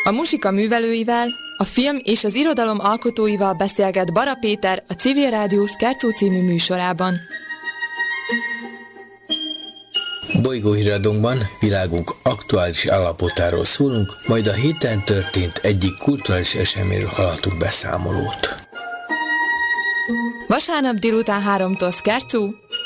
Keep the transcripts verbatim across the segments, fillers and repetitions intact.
A muzsika művelőivel, a film és az irodalom alkotóival beszélget Bara Péter a Civil Rádió Scherzo című műsorában. Bolygóhíradónkban világunk aktuális állapotáról szólunk, majd a héten történt egyik kulturális eseményről hallhatunk beszámolót. Vasárnap délután háromtól Scherzo.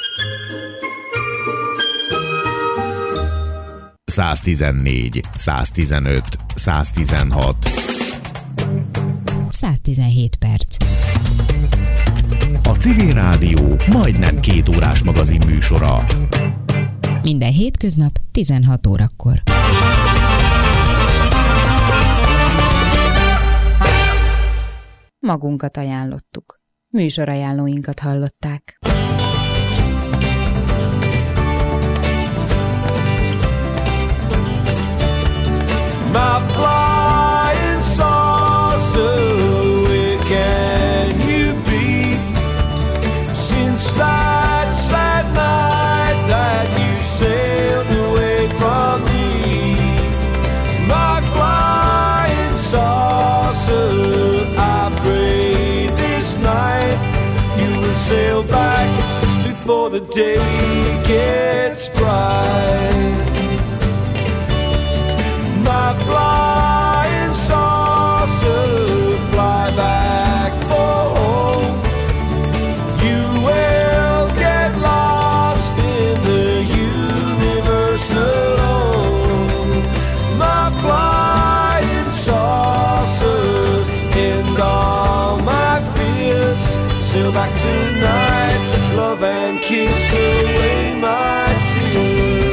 száztizennégy, száztizenöt, száztizenhat. száztizenhét perc. A Civil Rádió majdnem két órás magazin műsora. Minden hétköznap tizenhat órakor. Magunkat ajánlottuk. Műsorajánlóinkat hallották. My flying saucer, where can you be? Since that sad night that you sailed away from me, my flying saucer, I pray this night you will sail back before the day gets bright. My flying saucer, fly back for home. You will get lost in the universe alone. My flying saucer, end all my fears. Sail back tonight, love and kiss away my tears.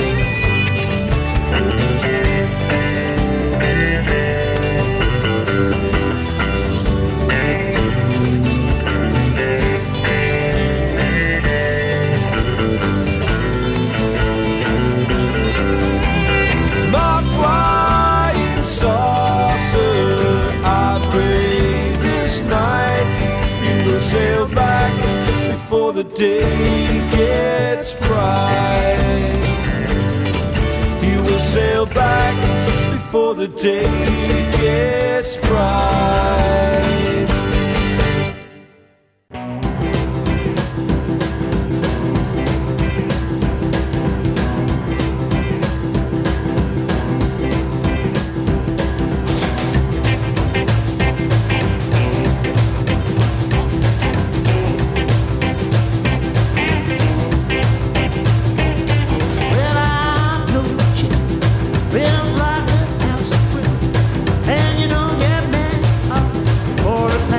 Sail back before the day gets bright. You will sail back before the day gets bright. For a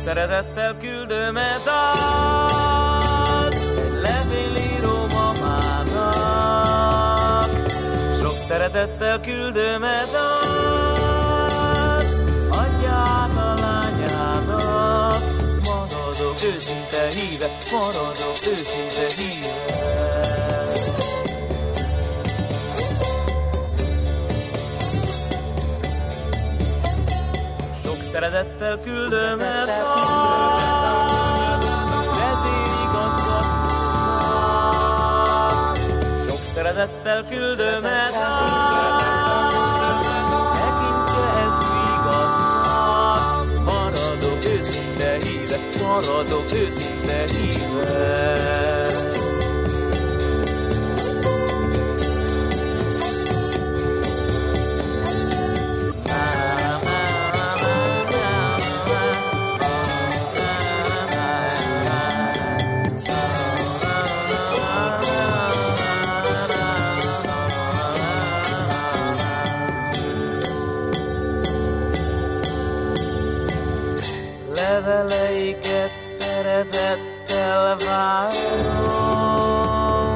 szeretettel küldöm e dalt egy levélíró mamának. Sok szeretettel küldöm e dalt adját a lányának. Maradok őszinte híve, maradok őszinte híve. Szeretettel küldöm el vezérigazgatónak. Sok szeretettel küldöm el tekintse ezt igaznak. Maradok őszinte híve, maradok őszinte híve. Leveleiket szeretettel várom.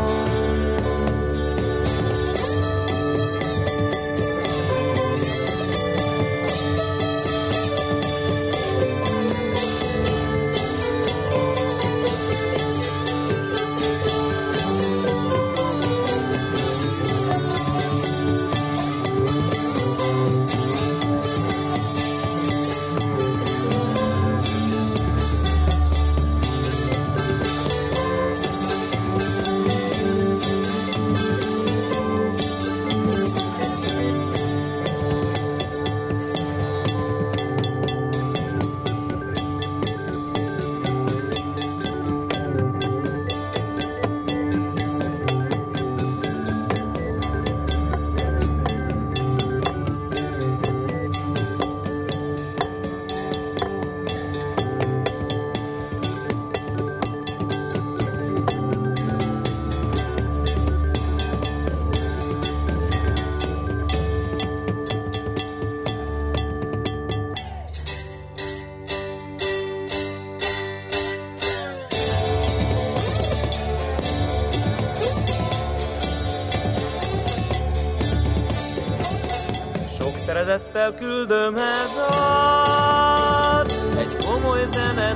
Szeretettel küldöm el dalt egy komoly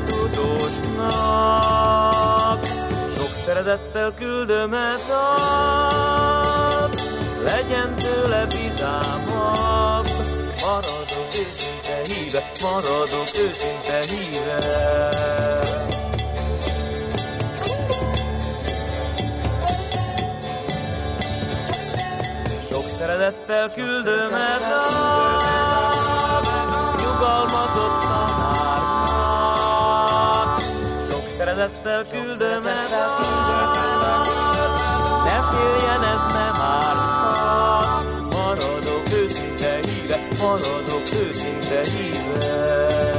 zenetudósnak. Sok szeretettel küldöm el dalt, legyen tőle vidámabb. Maradok őszinte híve, maradok őszinte híve. Szeretettel küldöm el nyugalmazott tanárnak. Sok szeretettel küldöm el ne féljen, ez nem árthat. Maradok őszinte híve, maradok őszinte híve.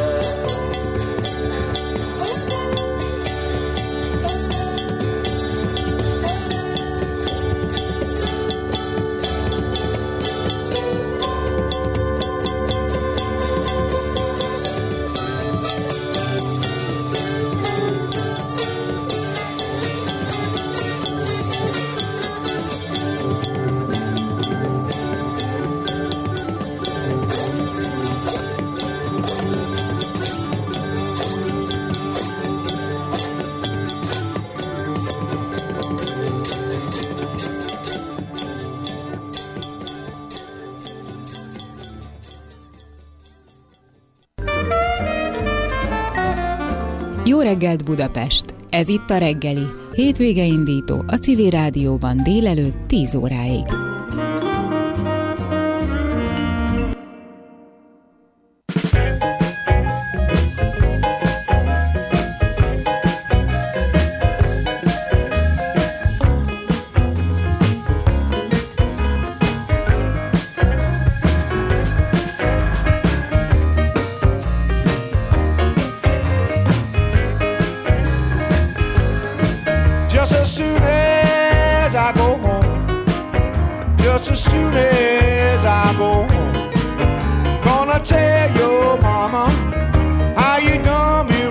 Jó reggelt Budapest! Ez itt a reggeli, hétvége indító a Civil Rádióban délelőtt tíz óráig.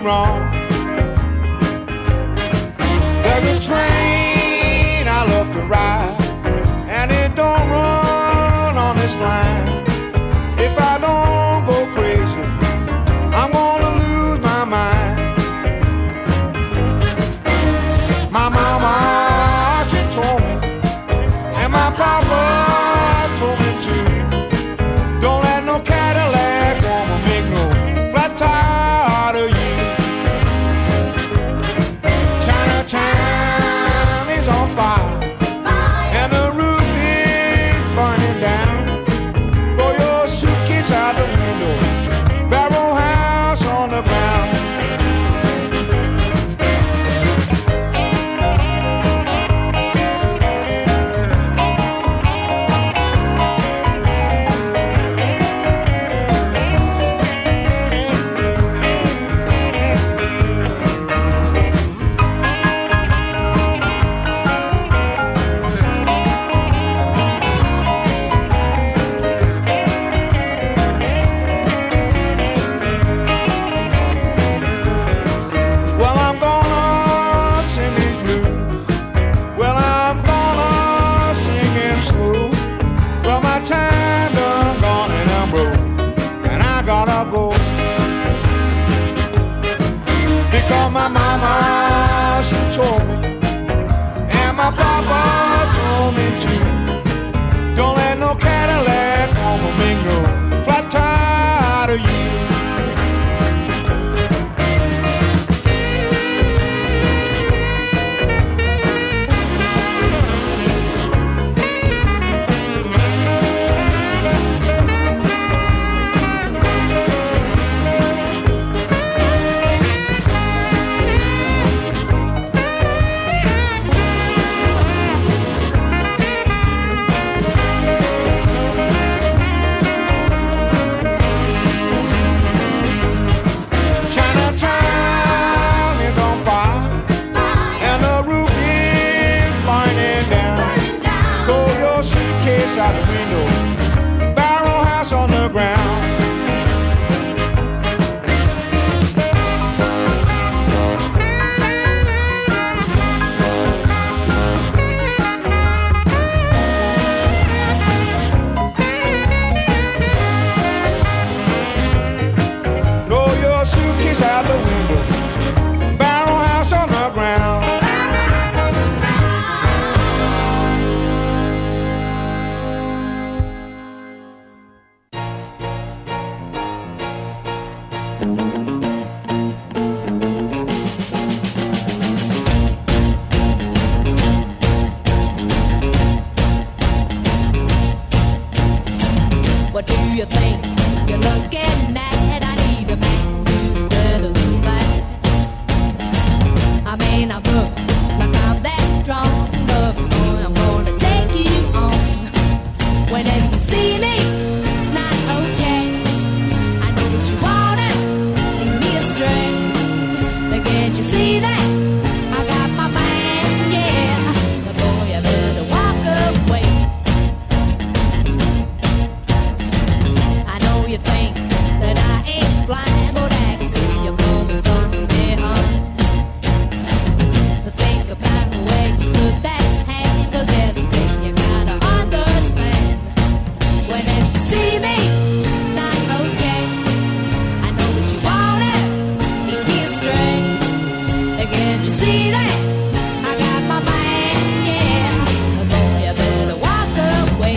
wrong. There's a train I love to ride, and it don't run on this line. If I don't go crazy, I'm gonna lose my mind. My mama, she told me, and my papa told me too, don't let no Cadillac woman make no flat tire out of you. Chinatown is on fire, and the roof is burning down. Throw your suitcase out the window, barrel house on the ground. My mama, she told me, and my papa told me too, don't let no Cadillac woman make no flat tire out of you. Out the window, barrel house on the ground. Throw your suitcase out the window, barrel house on the ground. What do you think you're looking at? I need a man who's better than that. I may not look like I'm that strong, but boy, I'm gonna take you on. Whenever you see me, it's not okay. I know what you wanna lead me astray, but can't you see that I got my man? Yeah, but boy, you better walk away. You think that I ain't blind, but I can see you coming from behind. But think about the way you put that hand, 'cause there's a thing you gotta understand. Whenever you see me, it's not okay. I know what you wanna lead me astray. Can't you see that I got my man? Yeah, boy, you better walk away.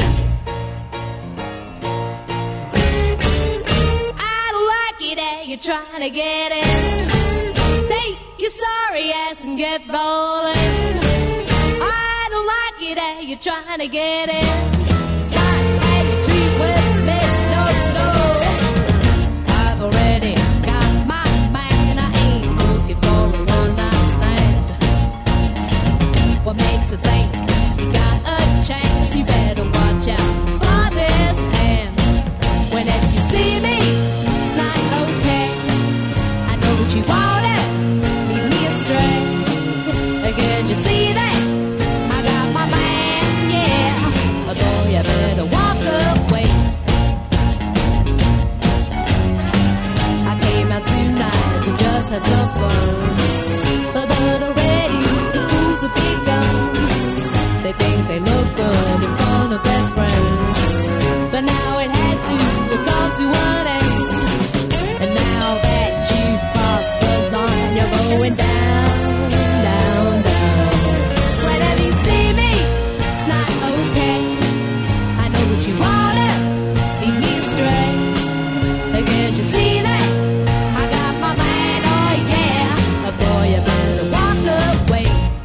You're trying to get in. Take your sorry ass and get rolling. I don't like it that you're trying to get in. It's not how you treat with me, no, no. I've already got my man. I ain't looking for a one-night stand. What makes you think you got a chance? You better watch out for this hand. Whenever you see me, it's not okay. I know what you wanted, lead me astray. Can't you see that I got my man? Yeah, boy, you better walk away. I came out tonight to just have some fun. But already the fools have begun. They think they look good in front of their friends, but now it has to come to an end. And now that you've crossed the line, you're going down, down, down. Whenever you see me, it's not okay. I know what you wanna, lead me astray. Can't you see that? I got my man, oh yeah. Oh boy, you better walk away.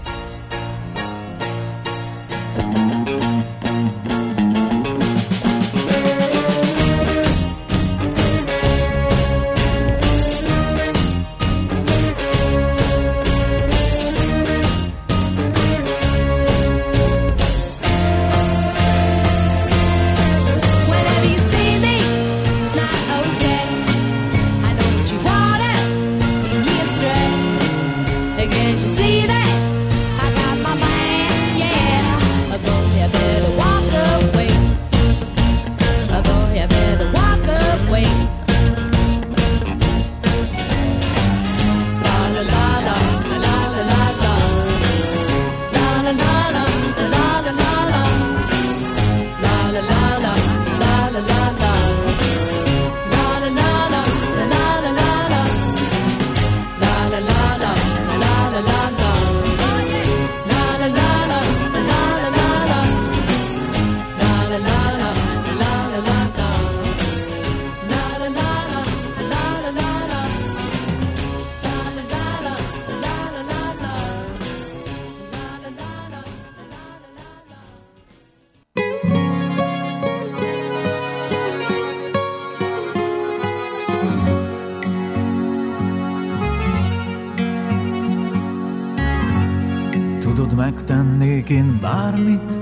Megtennék én bármit,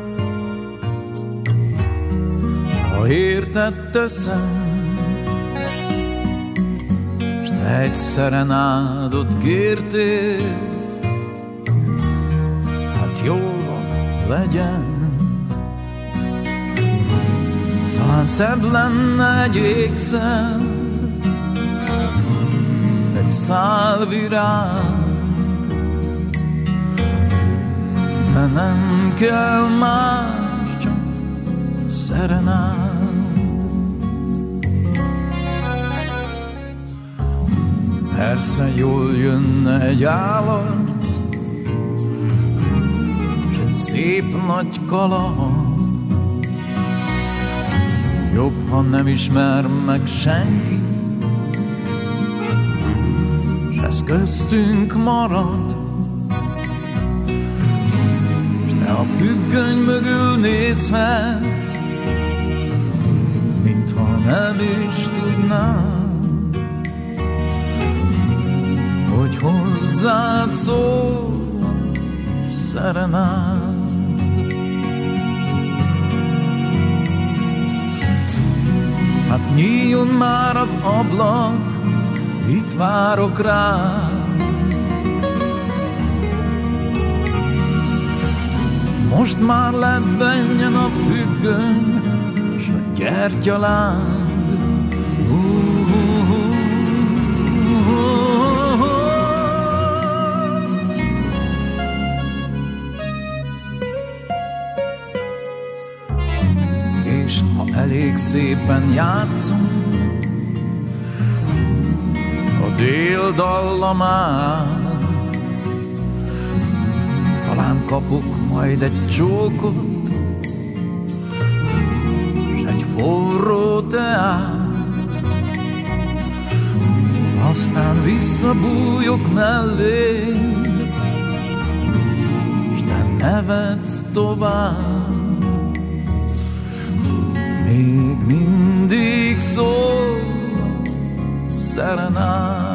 ha érted teszem, s te egy szerenádot kértél, hát jól van, legyen. Talán szebb lenne egy ékszer, egy szál virág, de nem kell más, csak szerenád. Persze jól jönne egy állarc, s egy szép nagy kaland. Jobb, ha nem ismer meg senki, s ez köztünk marad. A függöny mögül nézhetsz, mintha nem is tudnád, hogy hozzád szól a szerenád. Hát nyíljon már az ablak, itt várok rád. Most már lebbenjen a függöny, s a gyertyaláng. És ha elég szépen játszunk a dél dallamát, talán kapok majd egy csókot, s egy forró teát, aztán visszabújok melléd, s te nevetsz tovább. Még mindig szól szerenád.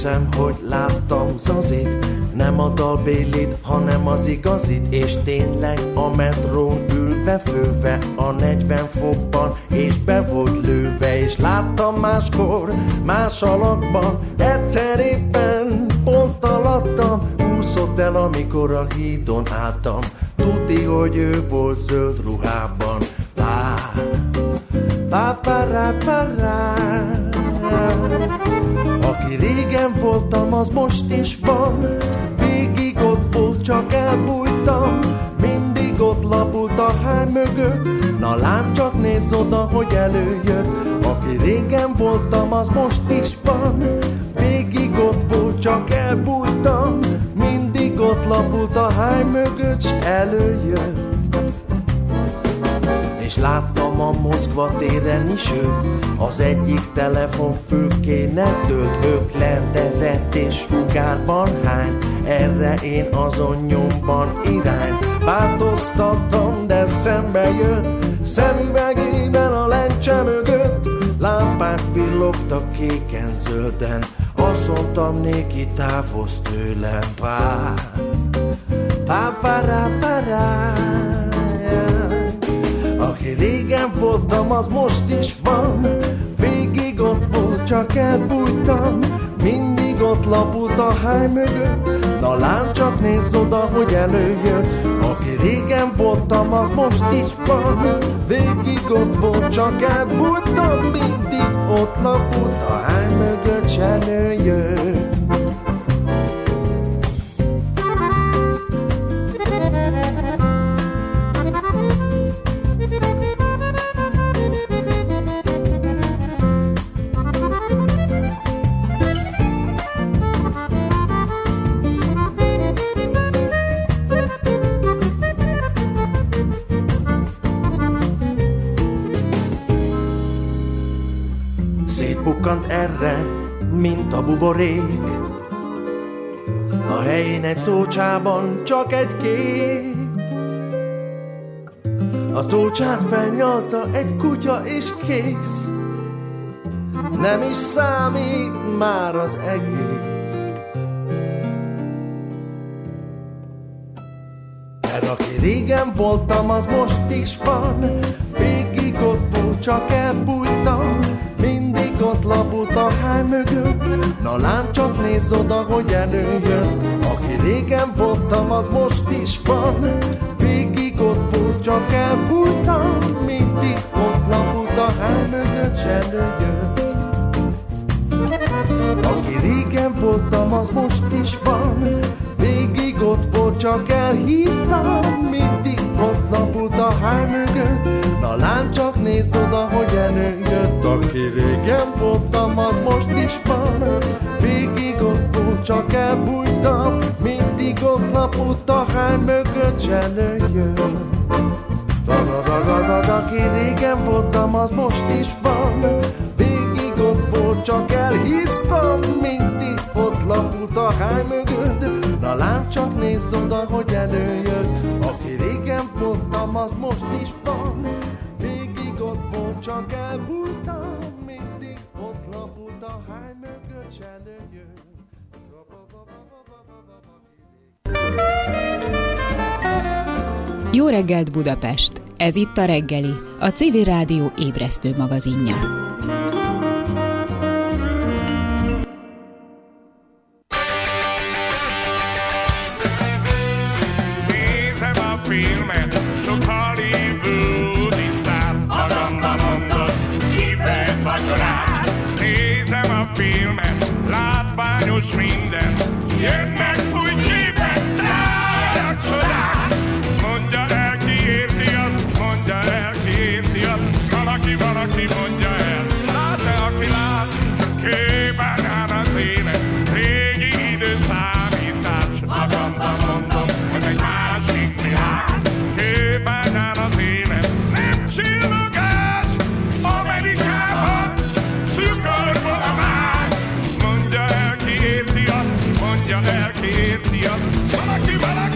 hiszem, hogy láttam Zazit, nem a dalbélit, hanem az igazit. És tényleg a metrón ülve, főve a negyven fokban, és be volt lőve. És láttam máskor, más alakban, egyszer éppen pont alattam. Úszott el, amikor a hídon álltam, tudni, hogy ő volt zöld ruhában. Pá, pá, pá, rá, pá, rá. Aki régen voltam, az most is van. Végig ott volt, csak elbújtam. Mindig ott lapult a háj mögött. Na lám, csak nézz oda, hogy előjött. Aki régen voltam, az most is van. Végig ott volt, csak elbújtam. Mindig ott lapult a háj mögött, s előjött. És láttam a Moszkva téren is őt, az egyik telefonfülkének dőlt. Öklendezett és sugárban hány, erre én azon nyomban irány. Változtattam, de szembe jött, szemüvegében a lencse mögött. Lámpák villogtak kéken-zölden, azt mondtam néki, távozz tőlem. Pá, pá, pá, rá, pá, rá. Aki régen voltam, az most is van. Végig ott volt, csak elbújtam. Mindig ott lapult a háj mögött. Na lám, csak nézz oda, hogy előjött. Aki régen voltam, az most is van. Végig ott volt, csak elbújtam. Mindig ott lapult a háj mögött, s előjött. Szétbukkant erre, mint a buborék. A helyén egy tócsában csak egy kép. A tócsát felnyalta egy kutya és kész. Nem is számít már az egész. Mert aki régen voltam, az most is van. Végig ott volt, csak elbújtam. Mindig ott lapult a háj mögött. Na lám, csak nézz oda, hogy előjött. Aki régen voltam, az most is van. Végig ott volt, csak elbújtam. Mindig ott lapult a háj mögött, s előjött. Aki régen voltam, az most is van. Végig ott volt, csak elhíztam. Mindig ott lapult a háj mögött. Na lám, csak nézz oda, hogy előjött. Aki régen voltam, az most is van. Végig ott volt, csak elbújtam. Mindig ott lapult a háj mögött, s előjött. Aki régen voltam, az most is van. Végig ott volt, csak elhíztam. Mindig ott lapult a háj mögött. Na lám, csak nézz oda, hogy előjött. Aki régen voltam, az most is van. Végig ott volt, csak elbújtam. Mindig ott lapult a háj mögött, s előjött. Jó reggelt, Budapest! Ez itt a reggeli, a Civil Rádió ébresztő magazinja. Nézem a filmet, sok hollywoodi sztár, magamba mondom, kifejez vacsorát. Nézem a filmet, látványos minden, jönnek új képek, tájak csodák. Mondja el, ki érti azt, mondja el, ki érti azt, valaki, valaki mondja el, lát-e, aki lát, kőben áll az élet, régi időszámítás, magamba mondom, ez egy másik világ, kőben áll az élet, nem csillogás, Amerikában, cukorból a máj, mondja el, ki érti azt, mondja el, ki érti azt, valaki, valaki.